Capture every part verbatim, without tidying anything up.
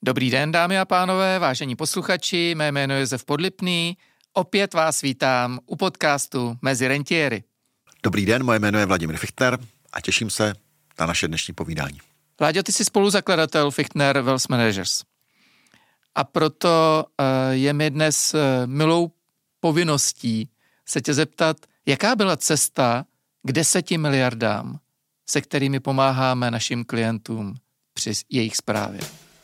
Dobrý den, dámy a pánové, vážení posluchači, mé jméno je Josef Podlipný. Opět vás vítám u podcastu Mezi rentiéry. Dobrý den, moje jméno je Vladimír Fichtner a těším se na naše dnešní povídání. Láďo, ty jsi spoluzakladatel Fichtner Wealth Managers. A proto je mi dnes milou povinností se tě zeptat, jaká byla cesta k deseti miliardám, se kterými pomáháme našim klientům při jejich správě.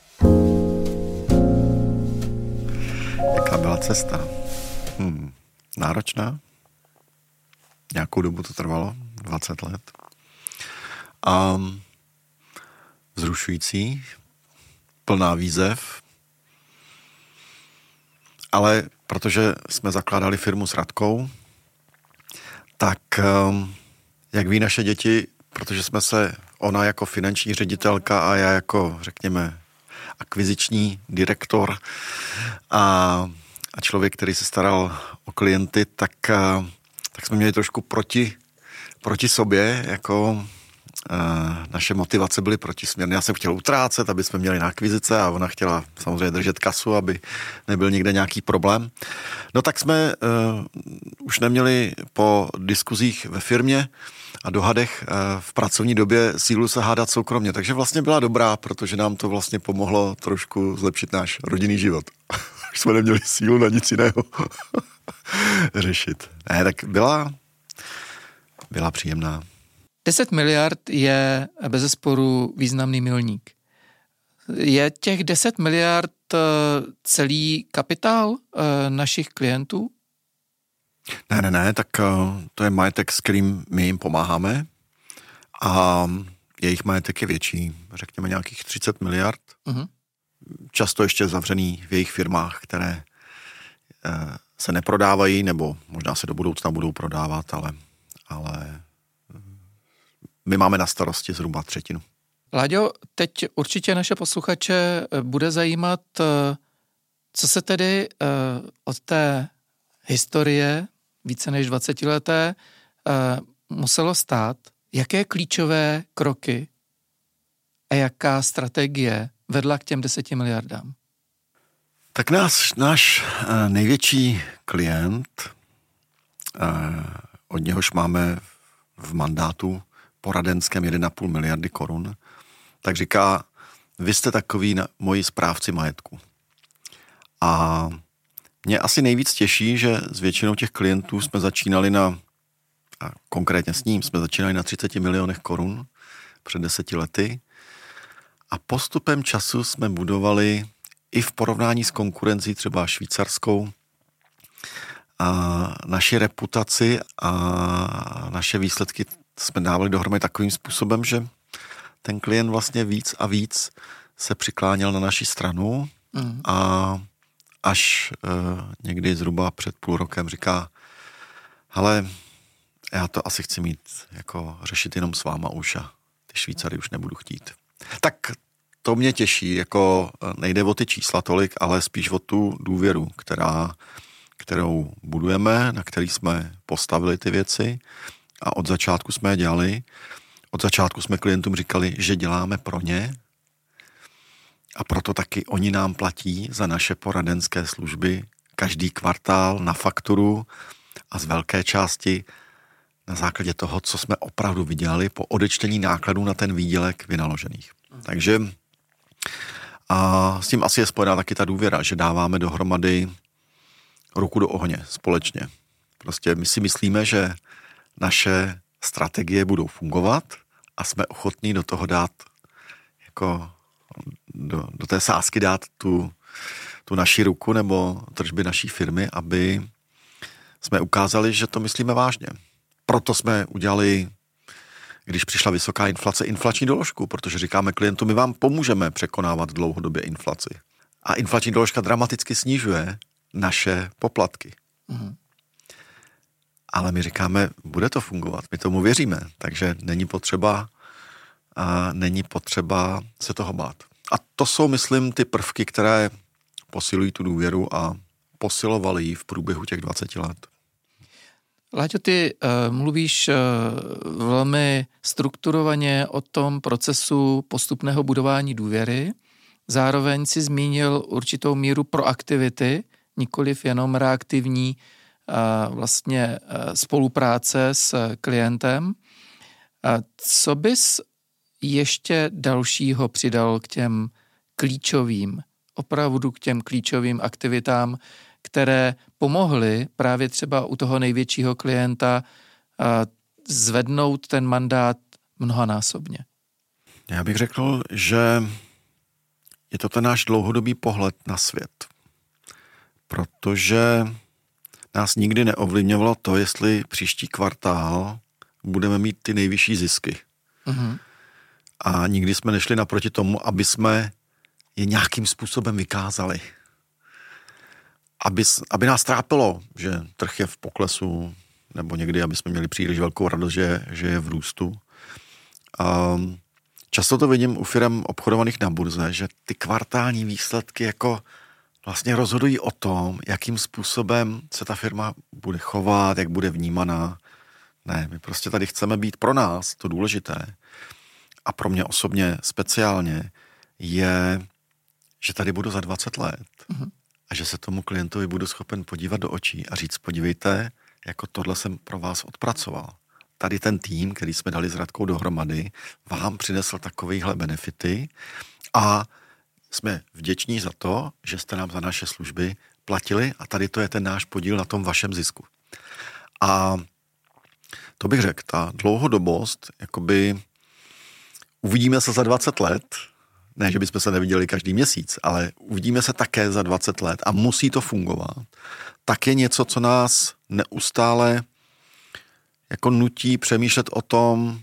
Jaká byla cesta? Hmm. Náročná? Nějakou dobu to trvalo, dvacet let. A vzrušující, plná výzev. Ale protože jsme zakládali firmu s Radkou, tak jak ví naše děti, protože jsme se, ona jako finanční ředitelka a já jako, řekněme, akviziční direktor a, a člověk, který se staral o klienty, tak, tak jsme měli trošku proti, proti sobě, jako naše motivace byly protisměrné. Já jsem chtěl utrácet, aby jsme měli na akvizice a ona chtěla samozřejmě držet kasu, aby nebyl nikde nějaký problém. No tak jsme uh, už neměli po diskuzích ve firmě a dohadech uh, v pracovní době sílu se hádat soukromně. Takže vlastně byla dobrá, protože nám to vlastně pomohlo trošku zlepšit náš rodinný život. Už jsme neměli sílu na nic jiného řešit. Ne, tak byla, byla příjemná. deset miliard je bezesporu významný milník. Je těch deset miliard celý kapitál našich klientů? Ne, ne, ne, tak to je majetek, s kterým my jim pomáháme a jejich majetek je větší, řekněme nějakých třicet miliard. Uh-huh. Často ještě zavřený v jejich firmách, které se neprodávají, nebo možná se do budoucna budou prodávat, ale... ale my máme na starosti zhruba třetinu. Láďo, teď určitě naše posluchače bude zajímat, co se tedy od té historie více než dvacetileté muselo stát, jaké klíčové kroky a jaká strategie vedla k těm deseti miliardám. Tak náš, náš největší klient, od něhož máme v mandátu poradenském jeden a půl miliardy korun, tak říká, vy jste takový na, moji správci majetku. A mě asi nejvíc těší, že s většinou těch klientů jsme začínali na, a konkrétně s ním, jsme začínali na třiceti milionech korun před deseti lety a postupem času jsme budovali i v porovnání s konkurencí třeba švýcarskou a naši reputaci a naše výsledky jsme dávali dohromady takovým způsobem, že ten klient vlastně víc a víc se přikláněl na naši stranu mm. a až e, někdy zhruba před půl rokem říká, hele, já to asi chci mít, jako řešit jenom s váma už a ty Švýcary už nebudu chtít. Tak to mě těší, jako nejde o ty čísla tolik, ale spíš o tu důvěru, která, kterou budujeme, na který jsme postavili ty věci. A od začátku jsme je dělali, od začátku jsme klientům říkali, že děláme pro ně a proto taky oni nám platí za naše poradenské služby každý kvartál na fakturu a z velké části na základě toho, co jsme opravdu vydělali po odečtení nákladů na ten výdělek vynaložených. Mm. Takže a s tím asi je spojená taky ta důvěra, že dáváme dohromady ruku do ohně společně. Prostě my si myslíme, že naše strategie budou fungovat a jsme ochotní do toho dát, jako do, do té sázky dát tu, tu naši ruku nebo tržby naší firmy, aby jsme ukázali, že to myslíme vážně. Proto jsme udělali, když přišla vysoká inflace, inflační doložku, protože říkáme klientům, my vám pomůžeme překonávat dlouhodobě inflaci. A inflační doložka dramaticky snižuje naše poplatky. Mhm. Ale my říkáme, bude to fungovat, my tomu věříme, takže není potřeba, a není potřeba se toho bát. A to jsou, myslím, ty prvky, které posilují tu důvěru a posilovaly ji v průběhu těch dvaceti let. Láďo, ty uh, mluvíš uh, velmi strukturovaně o tom procesu postupného budování důvěry. zároveň si zmínil určitou míru proaktivity, nikoliv jenom reaktivní vlastně spolupráce s klientem. Co bys ještě dalšího přidal k těm klíčovým, opravdu k těm klíčovým aktivitám, které pomohly právě třeba u toho největšího klienta zvednout ten mandát mnohanásobně? Já bych řekl, že je to ten náš dlouhodobý pohled na svět. Protože nás nikdy neovlivňovalo to, jestli příští kvartál budeme mít ty nejvyšší zisky. Uh-huh. A nikdy jsme nešli naproti tomu, aby jsme je nějakým způsobem vykázali. Aby, aby nás trápilo, že trh je v poklesu, nebo někdy, aby jsme měli příliš velkou radost, že, že je v růstu. A často to vidím u firem obchodovaných na burze, že ty kvartální výsledky jako vlastně rozhodují o tom, jakým způsobem se ta firma bude chovat, jak bude vnímaná. Ne, my prostě tady chceme být pro nás, to důležité. A pro mě osobně speciálně je, že tady budu za dvacet let uh-huh. a že se tomu klientovi budu schopen podívat do očí a říct, podívejte, jako tohle jsem pro vás odpracoval. Tady ten tým, který jsme dali s Radkou dohromady, vám přinesl takovejhle benefity a jsme vděční za to, že jste nám za naše služby platili a tady to je ten náš podíl na tom vašem zisku. A to bych řekl, ta dlouhodobost, jakoby uvidíme se za dvacet let, ne, že bychom se neviděli každý měsíc, ale uvidíme se také za dvacet let a musí to fungovat, tak je něco, co nás neustále jako nutí přemýšlet o tom,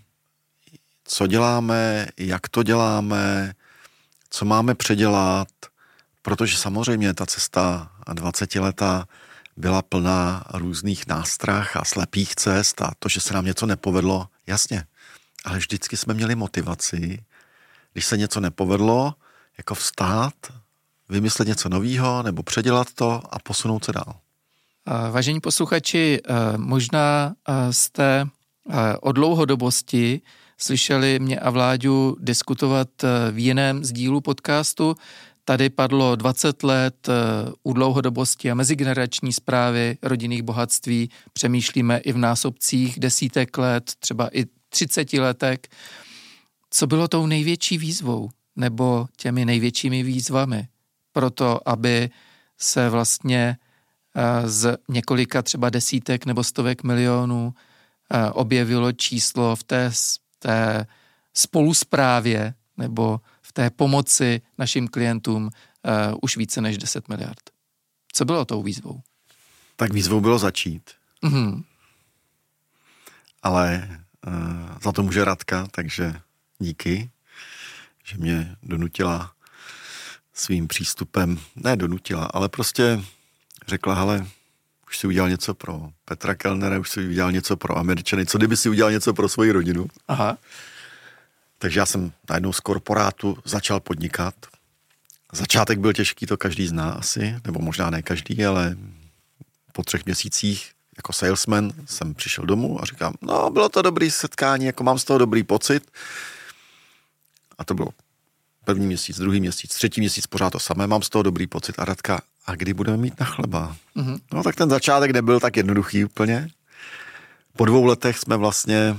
co děláme, jak to děláme, co máme předělat, protože samozřejmě ta cesta dvacetiletá byla plná různých nástrah a slepých cest a to, že se nám něco nepovedlo, jasně, ale vždycky jsme měli motivaci, když se něco nepovedlo, jako vstát, vymyslet něco nového nebo předělat to a posunout se dál. Vážení posluchači, možná jste o dlouhodobosti slyšeli mě a Vláďu diskutovat v jiném z dílu podcastu. Tady padlo dvacet let u dlouhodobosti a mezigenerační správy rodinných bohatství. Přemýšlíme i v násobcích desítek let, třeba i třiceti letek. Co bylo tou největší výzvou nebo těmi největšími výzvami pro to, aby se vlastně z několika třeba desítek nebo stovek milionů objevilo číslo v té, té spolusprávě nebo v té pomoci našim klientům uh, už více než deset miliard. Co bylo tou výzvou? Tak výzvou bylo začít. Mm-hmm. Ale uh, za to může Radka, takže díky, že mě donutila svým přístupem, ne donutila, ale prostě řekla, hele, už si udělal něco pro Petra Kellnera, už si udělal něco pro Američany, co kdyby si udělal něco pro svoji rodinu? Aha. Takže já jsem najednou z korporátu začal podnikat. Začátek byl těžký, to každý zná asi, nebo možná ne každý, ale po třech měsících jako salesman jsem přišel domů a říkám, no bylo to dobrý setkání, jako mám z toho dobrý pocit. A to bylo první měsíc, druhý měsíc, třetí měsíc pořád to samé, mám z toho dobrý pocit. A Radka, a kdy budeme mít na chleba? Mm-hmm. No tak ten začátek nebyl tak jednoduchý úplně. Po dvou letech jsme vlastně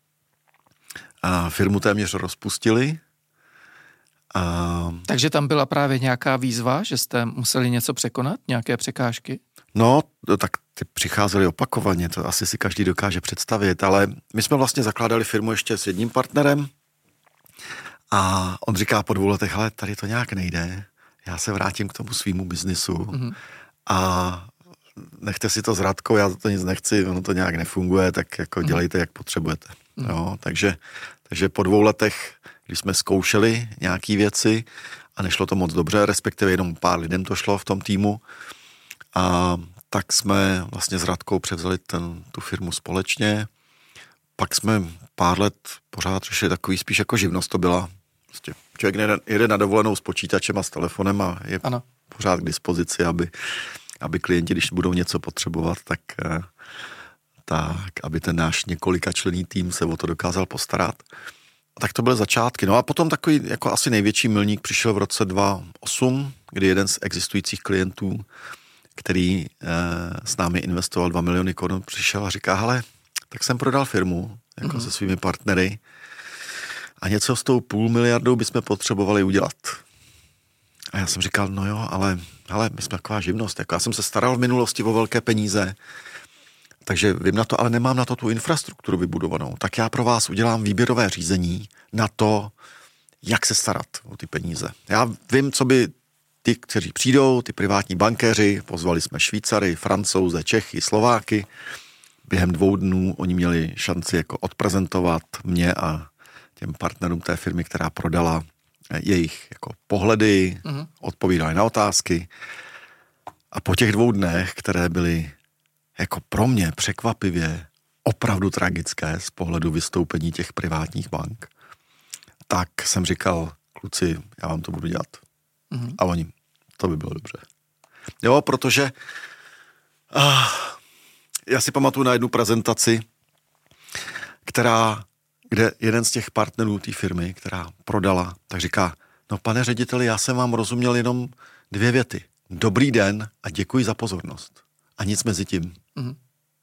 a firmu téměř rozpustili. A... Takže tam byla právě nějaká výzva, že jste museli něco překonat, nějaké překážky? No, tak ty přicházely opakovaně, to asi si každý dokáže představit, ale my jsme vlastně zakládali firmu ještě s jedním partnerem a on říká po dvou letech, ale tady to nějak nejde, já se vrátím k tomu svýmu biznisu mm-hmm. a nechte si to s Radkou, já to nic nechci, ono to nějak nefunguje, tak jako mm-hmm. dělejte, jak potřebujete. Mm-hmm. Jo, takže, takže po dvou letech, když jsme zkoušeli nějaký věci a nešlo to moc dobře, respektive jenom pár lidem to šlo v tom týmu, a tak jsme vlastně s Radkou převzali ten, tu firmu společně. Pak jsme pár let pořád řešili takový spíš jako živnost to byla. Vlastně člověk jede, jede na dovolenou s počítačem a s telefonem a je ano. pořád k dispozici, aby, aby klienti, když budou něco potřebovat, tak, tak aby ten náš několika členný tým se o to dokázal postarat. tak to byly začátky. No a potom takový jako asi největší milník přišel v roce dva tisíce osm, kdy jeden z existujících klientů, který eh, s námi investoval dva miliony korun, přišel a říká, hele, tak jsem prodal firmu jako mm-hmm. se svými partnery a něco s tou půl miliardou bychom potřebovali udělat. A já jsem říkal, no jo, ale hele, my jsme taková živnost. Jako já jsem se staral v minulosti o velké peníze, takže vím na to, ale nemám na to tu infrastrukturu vybudovanou. Tak já pro vás udělám výběrové řízení na to, jak se starat o ty peníze. Já vím, co by ty, kteří přijdou, ty privátní bankéři, pozvali jsme Švýcary, Francouze, Čechy, Slováky. Během dvou dnů oni měli šanci jako odprezentovat mě a těm partnerům té firmy, která prodala jejich jako pohledy, mm-hmm. odpovídali na otázky. A po těch dvou dnech, které byly jako pro mě překvapivě opravdu tragické z pohledu vystoupení těch privátních bank, tak jsem říkal, kluci, já vám to budu dělat. Mm-hmm. A oni, to by bylo dobře. Jo, protože uh, já si pamatuju na jednu prezentaci, která, kde jeden z těch partnerů té firmy, která prodala, tak říká, no pane řediteli, já jsem vám rozuměl jenom dvě věty. Dobrý den a děkuji za pozornost. A nic mezi tím. Mm-hmm.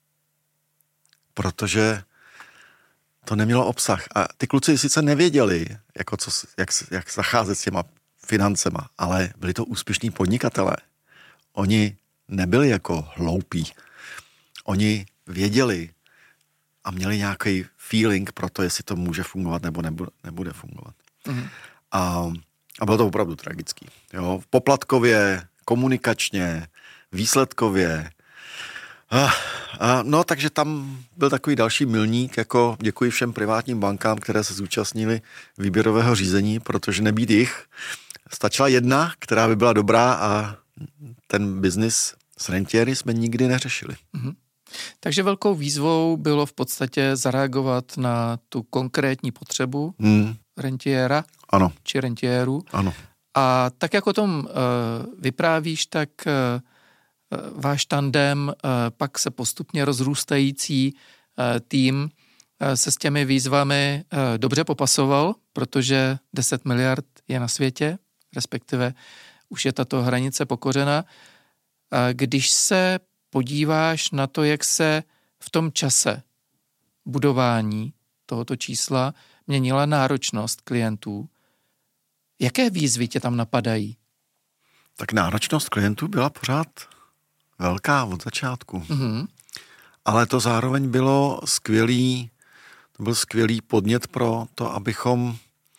Protože to nemělo obsah. A ty kluci sice nevěděli, jako co, jak, jak zacházet s těma financema, ale byli to úspěšní podnikatelé. Oni nebyli jako hloupí. Oni věděli a měli nějaký feeling pro to, jestli to může fungovat nebo nebude, nebude fungovat. Mm-hmm. A, a bylo to opravdu tragický. Jo? Poplatkově, komunikačně, výsledkově. A, a, no, takže tam byl takový další milník, jako děkuji všem privátním bankám, které se zúčastnili výběrového řízení, protože nebýt jich, stačila jedna, která by byla dobrá a ten biznis s rentiéry jsme nikdy neřešili. Mm-hmm. Takže velkou výzvou bylo v podstatě zareagovat na tu konkrétní potřebu hmm. rentiéra ano. či rentiérů. Ano. A tak, jak o tom uh, vyprávíš, tak uh, váš tandem, uh, pak se postupně rozrůstající uh, tým uh, se s těmi výzvami uh, dobře popasoval, protože deset miliard je na světě, respektive už je tato hranice pokořena. Uh, když se podíváš na to, jak se v tom čase budování tohoto čísla měnila náročnost klientů, jaké výzvy tě tam napadají? Tak náročnost klientů byla pořád velká od začátku. Mm-hmm. Ale to zároveň bylo skvělý, to byl skvělý podnět pro to, abychom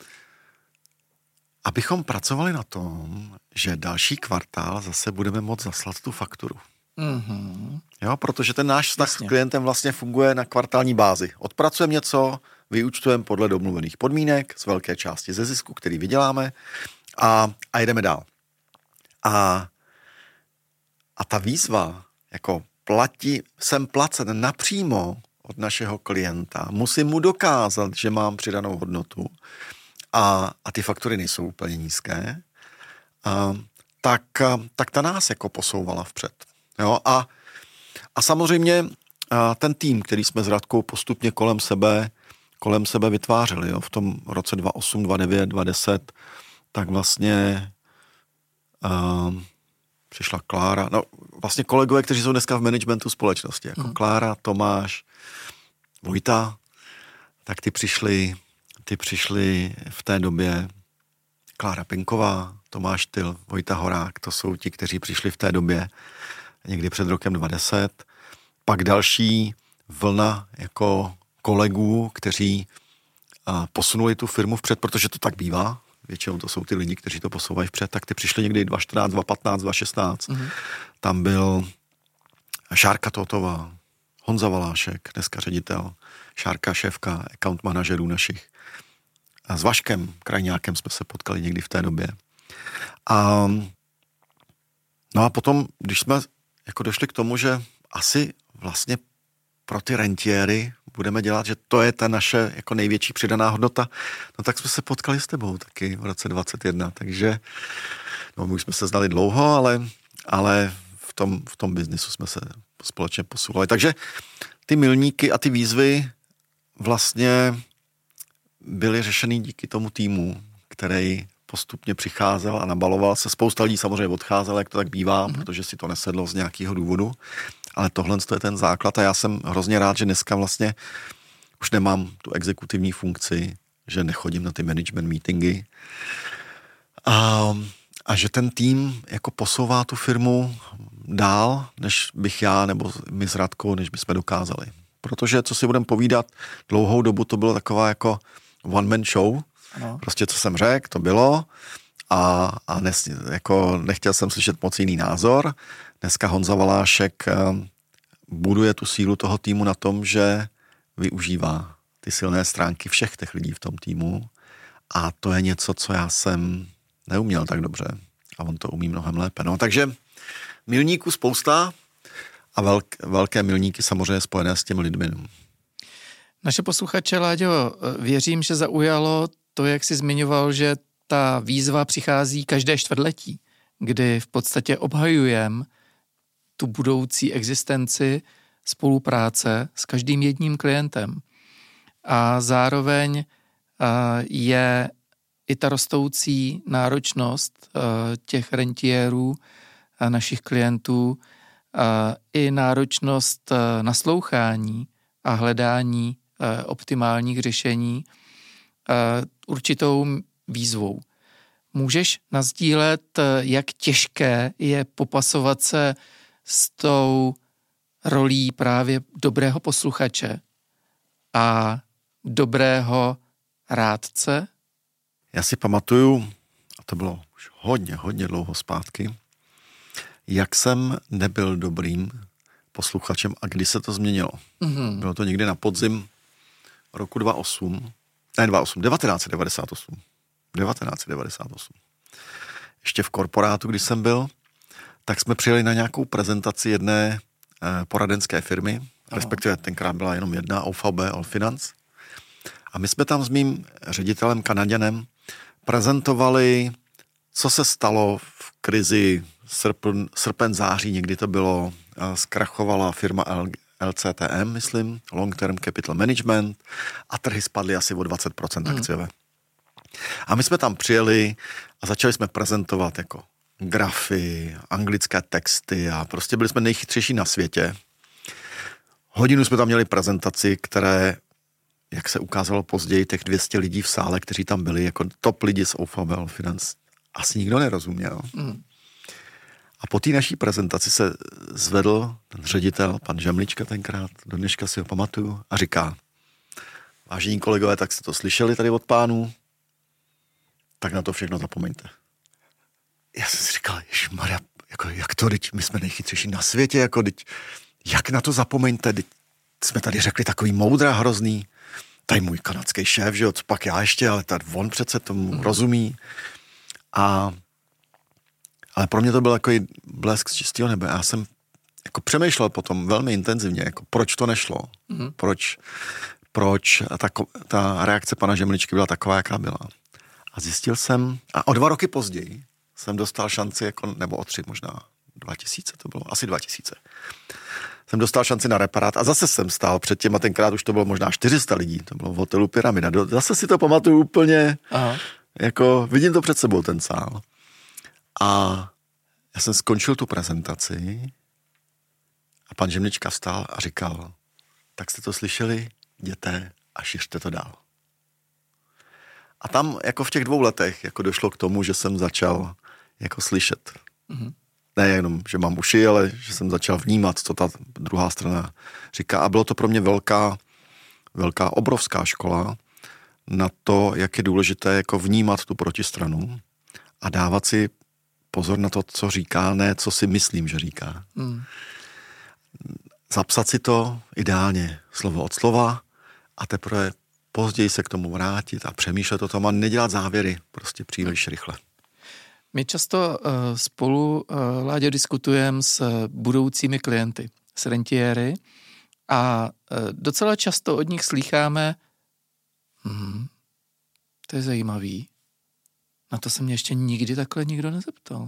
abychom pracovali na tom, že další kvartál zase budeme moct zaslat tu fakturu. Mm-hmm. Jo, protože ten náš vztah Jasně. s klientem vlastně funguje na kvartální bázi. Odpracujeme něco, vyúčtujeme podle domluvených podmínek z velké části ze zisku, který vyděláme a, a jdeme dál. A, a ta výzva, jako platí, jsem placen napřímo od našeho klienta, musím mu dokázat, že mám přidanou hodnotu a, a ty faktury nejsou úplně nízké, a, tak, tak ta nás jako posouvala vpřed. Jo, a, a samozřejmě a ten tým, který jsme s Radkou postupně kolem sebe, kolem sebe vytvářeli, jo, v tom roce dva tisíce osm, dva tisíce devět, dva tisíce deset, tak vlastně uh, přišla Klára, no vlastně kolegové, kteří jsou dneska v managementu společnosti, jako hmm. Klára, Tomáš, Vojta, tak ty přišli, ty přišli v té době Klára Pinková, Tomáš Tyl, Vojta Horák, to jsou ti, kteří přišli v té době někdy před rokem dva tisíce deset. Pak další vlna jako kolegů, kteří a, posunuli tu firmu vpřed, protože to tak bývá. Většinou to jsou ty lidi, kteří to posouvají vpřed, tak ty přišli někdy dva tisíce čtrnáct, dva tisíce patnáct, dva tisíce šestnáct. Mm-hmm. Tam byl Šárka Totová, Honza Valášek, dneska ředitel, Šárka šéfka account manažerů našich. A s Vaškem Krajňákem jsme se potkali někdy v té době. A, no a potom, když jsme jako došli k tomu, že asi vlastně pro ty rentiéry budeme dělat, že to je ta naše jako největší přidaná hodnota, no tak jsme se potkali s tebou taky v roce dvacet jedna, takže no my už jsme se znali dlouho, ale, ale v tom, v tom biznisu jsme se společně posouvali. Takže ty milníky a ty výzvy vlastně byly řešený díky tomu týmu, který postupně přicházel a nabaloval se. Spousta lidí samozřejmě odcházelo, jak to tak bývá, mm-hmm. protože si to nesedlo z nějakého důvodu, ale tohle je ten základ a já jsem hrozně rád, že dneska vlastně už nemám tu exekutivní funkci, že nechodím na ty management meetingy a, a že ten tým jako posouvá tu firmu dál, než bych já nebo my s Radkou, než bychom dokázali. Protože, co si budeme povídat, dlouhou dobu to bylo taková jako one-man show. Ano. Prostě, co jsem řekl, to bylo a, a nes, jako nechtěl jsem slyšet moc jiný názor. Dneska Honza Valášek buduje tu sílu toho týmu na tom, že využívá ty silné stránky všech těch lidí v tom týmu a to je něco, co já jsem neuměl tak dobře a on to umí mnohem lépe. No, takže milníků spousta a velk, velké milníky samozřejmě spojené s těmi lidmi. Naše posluchače, Láďo, věřím, že zaujalo to, jak jsi zmiňoval, že ta výzva přichází každé čtvrtletí, kdy v podstatě obhajujeme tu budoucí existenci spolupráce s každým jedním klientem. A zároveň je i ta rostoucí náročnost těch rentiérů, našich klientů, i náročnost naslouchání a hledání optimálních řešení určitou výzvou. Můžeš nasdílet, jak těžké je popasovat se s tou rolí právě dobrého posluchače a dobrého rádce? Já si pamatuju, a to bylo už hodně, hodně dlouho zpátky, jak jsem nebyl dobrým posluchačem a kdy se to změnilo. Mm-hmm. Bylo to někdy na podzim roku dvacet osm, ne dvacet osm, devatenáct set devadesát osm. devatenáct set devadesát osm. Ještě v korporátu, když jsem byl, tak jsme přijeli na nějakou prezentaci jedné eh, poradenské firmy, Aha. respektive tenkrát byla jenom jedna, O V B, All Finance. A my jsme tam s mým ředitelem Kanaďanem prezentovali, co se stalo v krizi srpen, srpen září, někdy to bylo, eh, zkrachovala firma L C T M, myslím, Long Term Capital Management, a trhy spadly asi o dvacet procent hmm. akciové. A my jsme tam přijeli a začali jsme prezentovat jako grafy, anglické texty a prostě byli jsme nejchytřejší na světě. Hodinu jsme tam měli prezentaci, které, jak se ukázalo později, těch dvě stě lidí v sále, kteří tam byli, jako top lidi z O V B Finance, asi nikdo nerozuměl. Mm. A po té naší prezentaci se zvedl ten ředitel, pan Žemlička tenkrát, do dneška si ho pamatuju, a říká: vážení kolegové, tak jste to slyšeli tady od pánů, tak na to všechno zapomeňte. Já jsem si říkal, ježišmarja, jako, jak to, teď my jsme nejchytřejší na světě, jako, teď, jak na to zapomeňte, teď jsme tady řekli takový moudrá hrozný, tady můj kanadský šéf, že jo, co pak já ještě, ale tady on přece tomu mm. rozumí. A, ale pro mě to byl takový blesk z čistého nebe. Já jsem jako přemýšlel potom velmi intenzivně, jako proč to nešlo, mm. proč, proč ta, ta reakce pana Žemličky byla taková, jaká byla. A zjistil jsem, a o dva roky později jsem dostal šanci, jako, nebo o tři možná, dva tisíce to bylo, asi dva tisíce. Jsem dostal šanci na reparát a zase jsem stál před těma, tenkrát už to bylo možná čtyři sta lidí, to bylo v hotelu Pyramida. Zase si to pamatuju úplně, Aha. jako vidím to před sebou, ten sál. A já jsem skončil tu prezentaci a pan Žemlička vstál a říkal: tak jste to slyšeli, jděte a šiřte to dál. A tam jako v těch dvou letech jako došlo k tomu, že jsem začal jako slyšet. Mm-hmm. Ne jenom, že mám uši, ale že jsem začal vnímat, co ta druhá strana říká. A bylo to pro mě velká, velká, obrovská škola na to, jak je důležité jako vnímat tu protistranu a dávat si pozor na to, co říká, ne co si myslím, že říká. Mm. Zapsat si to ideálně slovo od slova a teprve později se k tomu vrátit a přemýšlet o tom a nedělat závěry prostě příliš rychle. My často uh, spolu, uh, Láďo, diskutujeme s budoucími klienty, s rentiéry, a uh, docela často od nich slýcháme: hmm, to je zajímavý, na to se mě ještě nikdy takhle nikdo nezeptal.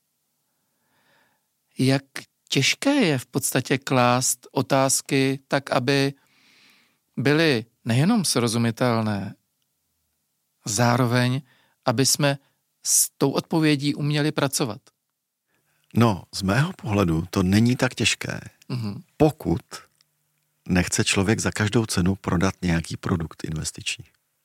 Jak těžké je v podstatě klást otázky tak, aby byly nejenom srozumitelné, zároveň, aby jsme s tou odpovědí uměli pracovat? No, z mého pohledu to není tak těžké, mm-hmm. pokud nechce člověk za každou cenu prodat nějaký produkt investiční.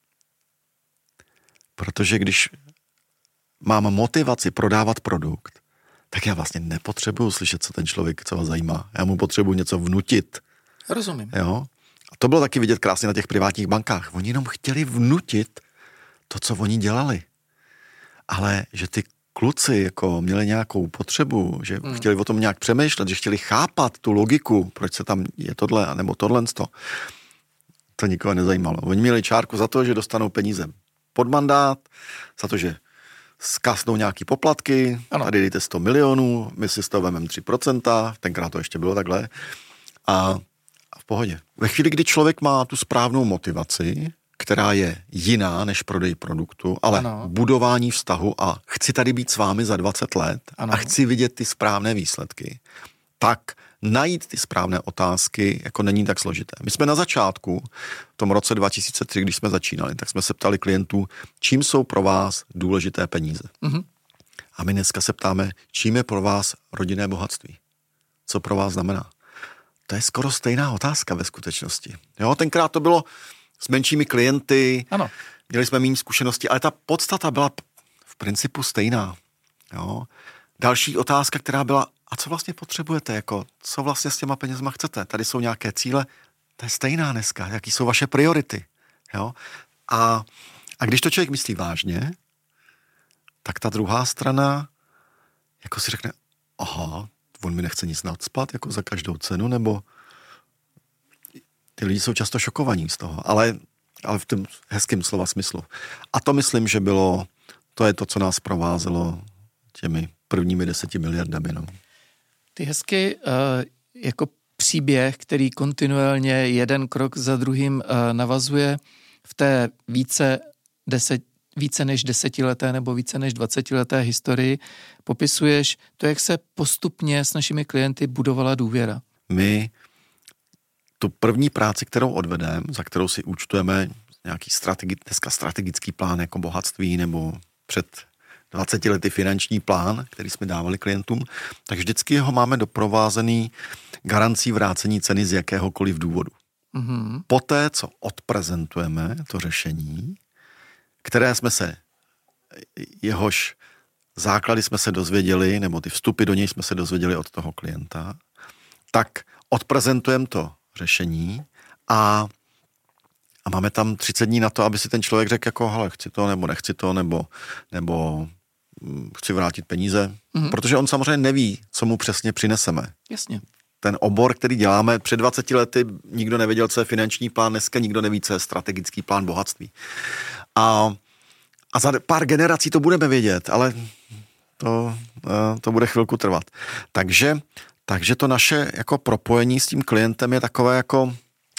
Protože když mám motivaci prodávat produkt, tak já vlastně nepotřebuju slyšet, co ten člověk, co ho zajímá. Já mu potřebuji něco vnutit. Rozumím. Jo? A to bylo taky vidět krásně na těch privátních bankách. Oni jenom chtěli vnutit to, co oni dělali. Ale že ty kluci jako měli nějakou potřebu, že hmm. chtěli o tom nějak přemýšlet, že chtěli chápat tu logiku, proč se tam je tohle, nebo tohle, to, to nikoho nezajímalo. Oni měli čárku za to, že dostanou peníze pod mandát, za to, že zkasnou nějaký poplatky, ano. Tady dejte sto milionů, my si z toho vememe tři procenta, tenkrát to ještě bylo takhle, a, a v pohodě. Ve chvíli, kdy člověk má tu správnou motivaci, která je jiná než prodej produktu, ale ano. budování vztahu a chci tady být s vámi za dvacet let ano. a chci vidět ty správné výsledky, tak najít ty správné otázky jako není tak složité. My jsme na začátku, v tom roce dva tisíce tři, když jsme začínali, tak jsme se ptali klientů, čím jsou pro vás důležité peníze. Mm-hmm. A my dneska se ptáme, čím je pro vás rodinné bohatství. Co pro vás znamená. To je skoro stejná otázka ve skutečnosti. Jo, tenkrát to bylo s menšími klienty, ano. Měli jsme méně zkušenosti, ale ta podstata byla v principu stejná. Jo. Další otázka, která byla, a co vlastně potřebujete, jako, co vlastně s těma penězma chcete? Tady jsou nějaké cíle, to je stejná dneska, jaký jsou vaše priority. Jo. A, a když to člověk myslí vážně, tak ta druhá strana jako si řekne, aha, on mi nechce nic nacpat, jako za každou cenu, nebo ty lidi jsou často šokovaní z toho, ale, ale v tom hezkém slova smyslu. A to myslím, že bylo, to je to, co nás provázelo těmi prvními deseti miliardami. No. Ty hezky uh, jako příběh, který kontinuálně jeden krok za druhým uh, navazuje v té více, deset, více než desetileté nebo více než dvacetileté historii, popisuješ to, jak se postupně s našimi klienty budovala důvěra. My tu první práci, kterou odvedeme, za kterou si účtujeme nějaký strategi- dneska strategický plán jako bohatství nebo před dvaceti lety finanční plán, který jsme dávali klientům, tak vždycky ho máme doprovázený garancí vrácení ceny z jakéhokoliv důvodu. Mm-hmm. Poté, co odprezentujeme to řešení, které jsme se, jehož základy jsme se dozvěděli, nebo ty vstupy do něj jsme se dozvěděli od toho klienta, tak odprezentujeme to řešení a, a máme tam třicet dní na to, aby si ten člověk řekl jako, hele, chci to, nebo nechci to, nebo, nebo chci vrátit peníze, mm-hmm. protože on samozřejmě neví, co mu přesně přineseme. Jasně. Ten obor, který děláme před dvaceti lety, nikdo nevěděl, co je finanční plán, dneska nikdo neví, co je strategický plán bohatství. A, a za pár generací to budeme vědět, ale to, to bude chvilku trvat. Takže Takže to naše jako propojení s tím klientem je takové jako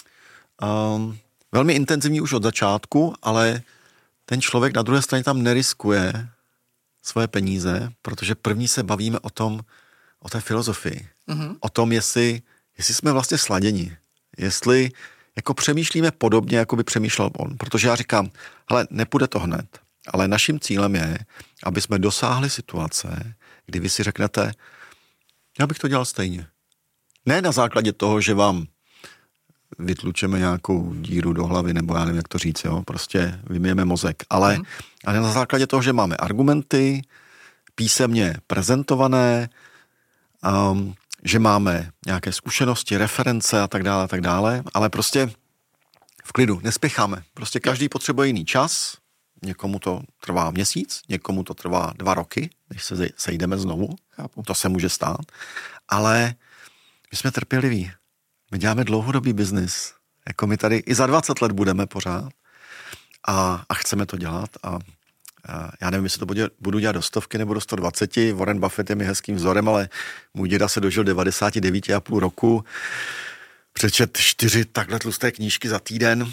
um, velmi intenzivní už od začátku, ale ten člověk na druhé straně tam neriskuje svoje peníze, protože první se bavíme o tom, o té filozofii. Mm-hmm. O tom, jestli, jestli jsme vlastně sladěni. Jestli jako přemýšlíme podobně, jako by přemýšlel on. Protože já říkám, hele, nepůjde to hned, ale naším cílem je, aby jsme dosáhli situace, kdy vy si řeknete, já bych to dělal stejně. Ne na základě toho, že vám vytlučeme nějakou díru do hlavy, nebo já nevím, jak to říct, jo, prostě vymijeme mozek, ale, mm. ale na základě toho, že máme argumenty, písemně prezentované, um, že máme nějaké zkušenosti, reference a tak dále, a tak dále, ale prostě v klidu, nespěcháme. Prostě každý potřebuje jiný čas, někomu to trvá měsíc, někomu to trvá dva roky, než se sejdeme znovu. Chápu. To se může stát. Ale my jsme trpěliví. My děláme dlouhodobý biznis. Jako my tady i za dvacet let budeme pořád a, a chceme to dělat. A, a já nevím, jestli to budu, budu dělat do stovky nebo do sto dvaceti. Warren Buffett je mi hezkým vzorem, ale můj děda se dožil devadesát devět a půl roku. Přečet čtyři takhle tlusté knížky za týden.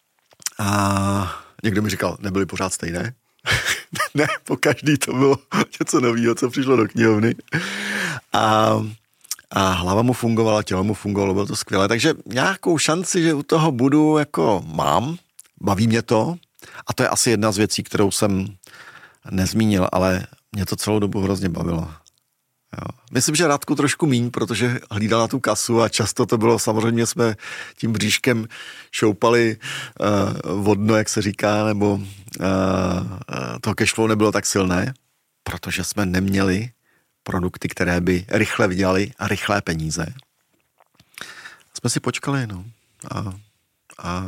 A někdo mi říkal, nebyly pořád stejné. Ne, po každý to bylo něco nového, co přišlo do knihovny. A, a hlava mu fungovala, tělo mu fungovalo, bylo to skvělé. Takže nějakou šanci, že u toho budu, jako mám, baví mě to, A to je asi jedna z věcí, kterou jsem nezmínil, ale mě to celou dobu hrozně bavilo. Jo. Myslím, že Radku trošku míň, protože hlídala tu kasu a často to bylo, samozřejmě jsme tím bříškem šoupali uh, vodno, jak se říká, nebo uh, to cashflow nebylo tak silné, protože jsme neměli produkty, které by rychle vydělaly a rychlé peníze. Jsme si počkali, no. A, a,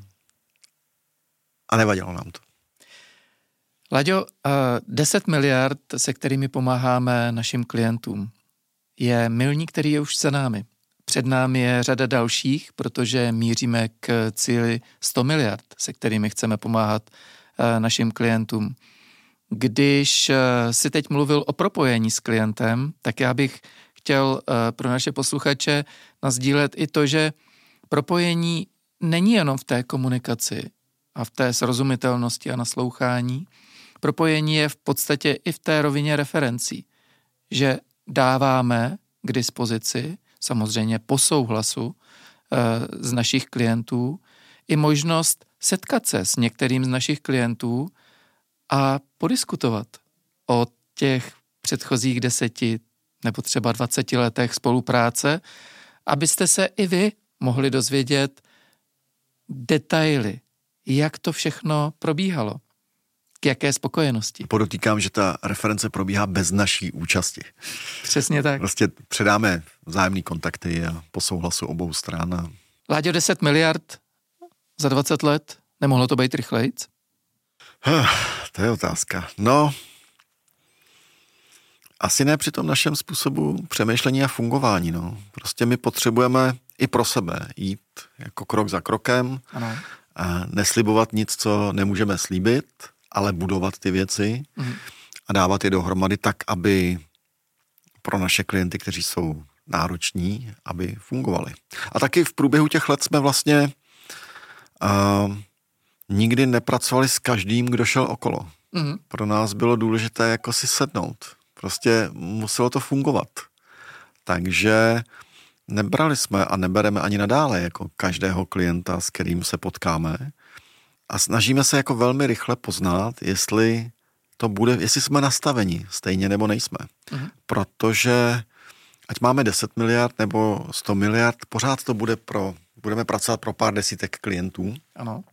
a nevadilo nám to. Laďo, deset miliard, se kterými pomáháme našim klientům, je milník, který je už za námi. Před námi je řada dalších, protože míříme k cíli sto miliard, se kterými chceme pomáhat našim klientům. Když si teď mluvil o propojení s klientem, tak já bych chtěl pro naše posluchače nasdílet i to, že propojení není jenom v té komunikaci a v té srozumitelnosti a naslouchání. Propojení je v podstatě i v té rovině referencí, že dáváme k dispozici, samozřejmě po souhlasu z našich klientů, i možnost setkat se s některým z našich klientů a podiskutovat o těch předchozích deseti nebo třeba dvaceti letech spolupráce, abyste se i vy mohli dozvědět detaily, jak to všechno probíhalo, k jaké spokojenosti. Podotýkám, že ta reference probíhá bez naší účasti. Přesně tak. Prostě předáme vzájemný kontakty a po souhlasu obou stran. A... Láďo, deset miliard za dvacet let, nemohlo to být rychlejc? To je otázka. No, asi ne při tom našem způsobu přemýšlení a fungování. No. Prostě my potřebujeme i pro sebe jít jako krok za krokem, ano. A neslibovat nic, co nemůžeme slíbit, ale budovat ty věci mhm. a dávat je dohromady tak, aby pro naše klienty, kteří jsou nároční, aby fungovali. A taky v průběhu těch let jsme vlastně uh, nikdy nepracovali s každým, kdo šel okolo. Mhm. Pro nás bylo důležité jako si sednout. Prostě muselo to fungovat. Takže nebrali jsme a nebereme ani nadále jako každého klienta, s kterým se potkáme. A snažíme se jako velmi rychle poznat, jestli to bude, jestli jsme nastaveni stejně nebo nejsme. Mhm. Protože ať máme deset miliard nebo sto miliard, pořád to bude pro, budeme pracovat pro pár desítek klientů. Ano.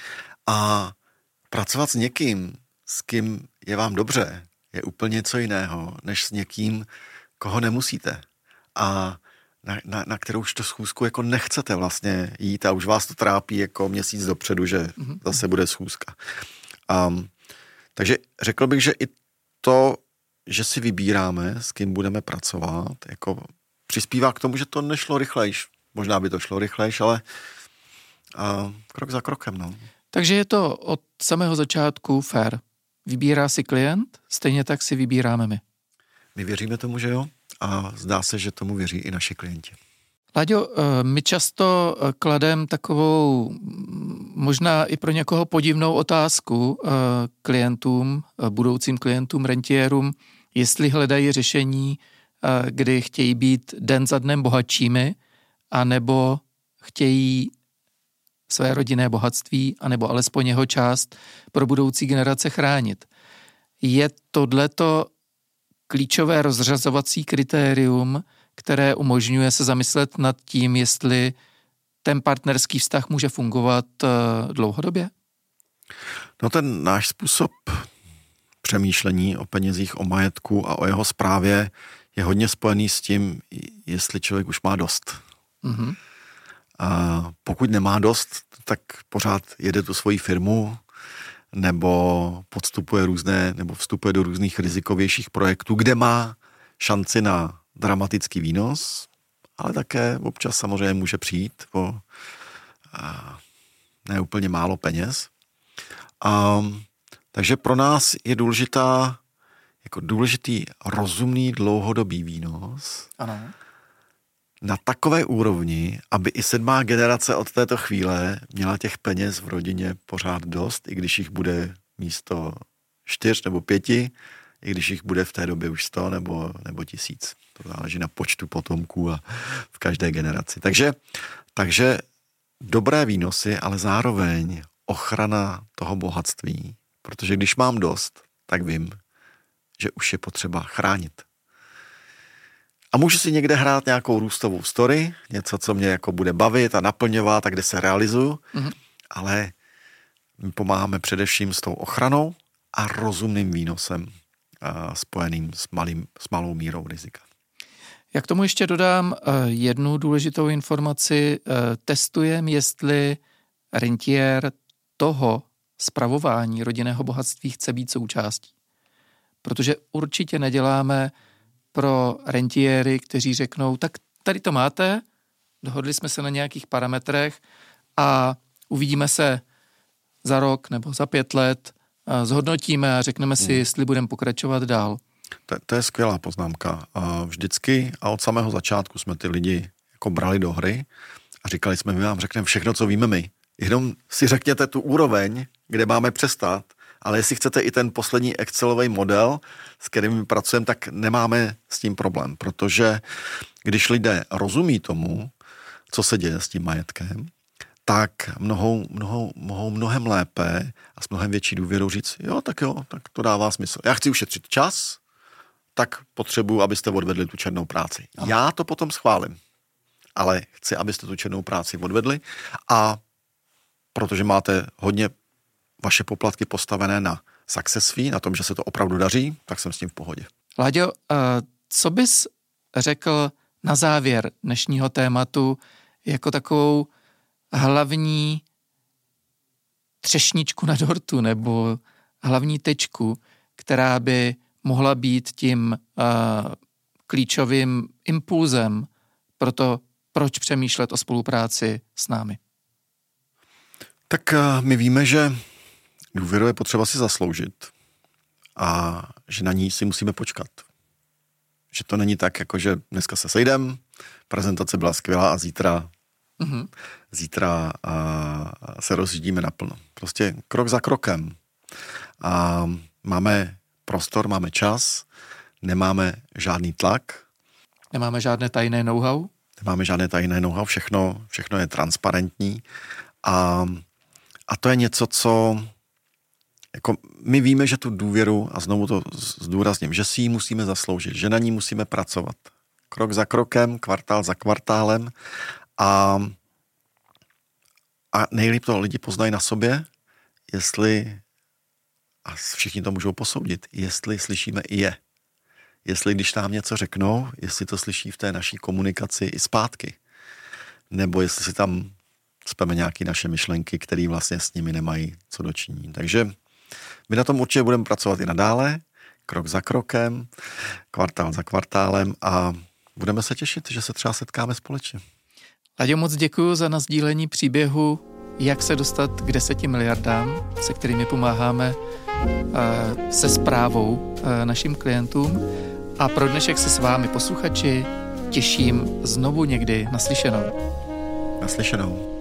A pracovat s někým, s kým je vám dobře, je úplně něco jiného, než s někým, koho nemusíte. A na, na, na kterou už to schůzku jako nechcete vlastně jít a už vás to trápí jako měsíc dopředu, že mm-hmm. zase bude schůzka. Um, takže řekl bych, že i to, že si vybíráme, s kým budeme pracovat, jako přispívá k tomu, že to nešlo rychlejš. Možná by to šlo rychlejš, ale uh, krok za krokem, no. Takže je to od samého začátku fair. Vybírá si klient, stejně tak si vybíráme my. My věříme tomu, že jo? A zdá se, že tomu věří i naši klienti. Láďo, my často klademe takovou možná i pro někoho podivnou otázku klientům, budoucím klientům, rentiérům, jestli hledají řešení, kdy chtějí být den za dnem bohatšími, anebo chtějí své rodinné bohatství, anebo alespoň jeho část pro budoucí generace chránit. Je tohleto klíčové rozřazovací kritérium, které umožňuje se zamyslet nad tím, jestli ten partnerský vztah může fungovat dlouhodobě? No ten náš způsob přemýšlení o penězích, o majetku a o jeho správě je hodně spojený s tím, jestli člověk už má dost. Mm-hmm. A pokud nemá dost, tak pořád jede tu svoji firmu, nebo podstupuje různé, nebo vstupuje do různých rizikovějších projektů, kde má šanci na dramatický výnos, ale také občas samozřejmě může přijít o ne úplně málo peněz. A, takže pro nás je důležitá, jako důležitý rozumný dlouhodobý výnos. Ano. Na takové úrovni, aby i sedmá generace od této chvíle měla těch peněz v rodině pořád dost, i když jich bude místo čtyř nebo pěti, i když jich bude v té době už sto nebo, nebo tisíc. To záleží na počtu potomků a v každé generaci. Takže, takže dobré výnosy, ale zároveň ochrana toho bohatství, protože když mám dost, tak vím, že už je potřeba chránit. A můžu si někde hrát nějakou růstovou story, něco, co mě jako bude bavit a naplňovat a kde se realizuju, mm-hmm. ale my pomáháme především s tou ochranou a rozumným výnosem a spojeným s, malým, s malou mírou rizika. Já k tomu ještě dodám jednu důležitou informaci. Testujem, jestli rentiér toho spravování rodinného bohatství chce být součástí. Protože určitě neděláme pro rentiéry, kteří řeknou, tak tady to máte, dohodli jsme se na nějakých parametrech a uvidíme se za rok nebo za pět let, zhodnotíme a řekneme si, hmm. jestli budeme pokračovat dál. To, to je skvělá poznámka. Vždycky a od samého začátku jsme ty lidi jako brali do hry a říkali jsme, my vám řekneme všechno, co víme my. Jenom si řekněte tu úroveň, kde máme přestat, ale jestli chcete i ten poslední Excelový model, s kterým pracujeme, tak nemáme s tím problém, protože když lidé rozumí tomu, co se děje s tím majetkem, tak mnohou, mnohou, mohou mnohem lépe a s mnohem větší důvěrou říct, jo, tak jo, tak to dává smysl. Já chci ušetřit čas, tak potřebuji, abyste odvedli tu černou práci. Aha. Já to potom schválím, ale chci, abyste tu černou práci odvedli a protože máte hodně vaše poplatky postavené na success fee, na tom, že se to opravdu daří, tak jsem s tím v pohodě. Láďo, co bys řekl na závěr dnešního tématu jako takovou hlavní třešničku na dortu nebo hlavní tečku, která by mohla být tím uh, klíčovým impulzem pro to, proč přemýšlet o spolupráci s námi? Tak uh, my víme, že důvěru je potřeba si zasloužit a že na ní si musíme počkat. Že to není tak, jako že dneska se sejdem, prezentace byla skvělá a zítra mm-hmm. zítra a, se rozjíždíme naplno. Prostě krok za krokem. A máme prostor, máme čas, nemáme žádný tlak. Nemáme žádné tajné know-how? Nemáme žádné tajné know-how, všechno, všechno je transparentní. A, a to je něco, co jako my víme, že tu důvěru, a znovu to zdůrazním, že si ji musíme zasloužit, že na ní musíme pracovat. Krok za krokem, kvartál za kvartálem a, a nejlíp to lidi poznají na sobě, jestli, a všichni to můžou posoudit, jestli slyšíme i je. Jestli když nám něco řeknou, jestli to slyší v té naší komunikaci i zpátky. Nebo jestli si tam speme nějaké naše myšlenky, které vlastně s nimi nemají co dočinění. Takže my na tom určitě budeme pracovat i nadále, krok za krokem, kvartál za kvartálem a budeme se těšit, že se třeba setkáme společně. Láďo, moc děkuji za nasdílení příběhu, jak se dostat k deseti miliardám, se kterými pomáháme se správou našim klientům. A pro dnešek se s vámi posluchači těším znovu někdy naslyšenou. Naslyšenou.